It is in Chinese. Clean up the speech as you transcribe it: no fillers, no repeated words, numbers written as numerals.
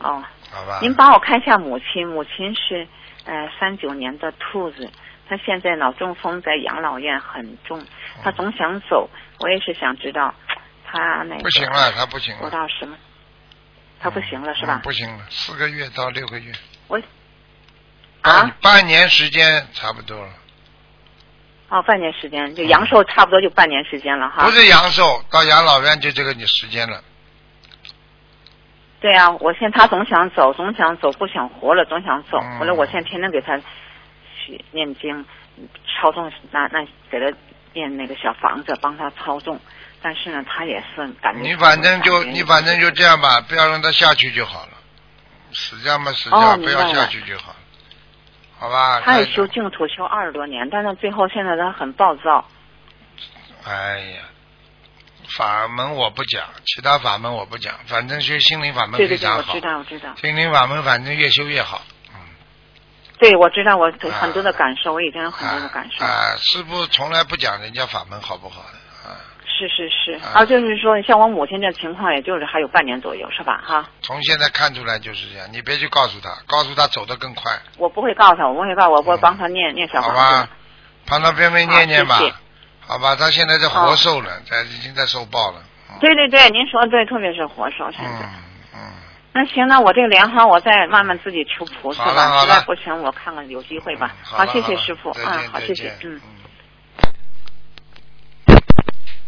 哦， 好吧。 您帮我看一下母亲，母亲是39年的兔子，她现在脑中风在养老院很重，她总想走，我也是想知道她那个不行了，她不行了。 我到什么？她不行了是吧？ 不行了，4个月到6个月。 我啊， 半年时间差不多了。 哦，半年时间，就阳寿差不多就半年时间了哈。 不是阳寿，到养老院就这个时间了。 对啊，我现在他总想走，不想活了，总想走。后来我现在天天给他去念经，操纵那给他念那个小房子，帮他操纵。但是呢，他也是感觉你反正就这样吧，不要让他下去就好了。死掉嘛死掉，不要下去就好了。好吧。 他也修净土修20多年，但是最后现在他很暴躁。 哎呀，法门我不讲，其他法门我不讲，反正学心灵法门非常好。 对，我知道。 心灵法门反正越修越好。 对，我知道，我很多的感受，我已经有很多的感受。 师父从来不讲人家法门好不好的。 是，就是说，像我母亲这情况，也就是还有半年左右，是吧？哈。 从现在看出来就是这样，你别去告诉他走得更快。 我不会告诉他，我会帮他念小房子。 好吧，帮他边念吧。 谢谢。 好吧，他现在在活受了，已经在受报了。 对，您说的对，特别是活受现在。那行，那我这个莲花我再慢慢自己求菩萨吧，实在不行我看看有机会吧。好，谢谢师傅。好，谢谢。